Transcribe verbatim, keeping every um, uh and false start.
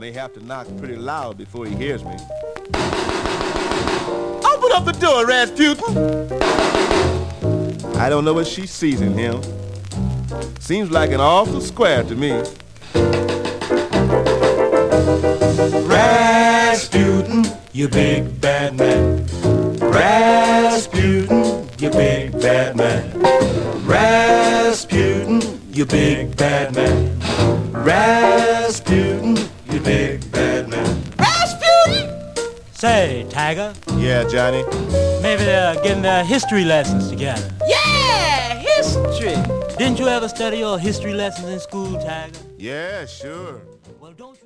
may have to knock pretty loud before he hears me. Open up the door, Rasputin! I don't know what she sees in him. Seems like an awful square to me. Rasputin, you big bad man. Rasputin, you big bad man. Rasputin, you big bad man. Rasputin, you big bad man. Rasputin! Say, Tiger. Yeah, Johnny? Maybe they're getting their history lessons together. Yeah, history. Didn't you ever study your history lessons in school, Tiger? Yeah, sure. Well, don't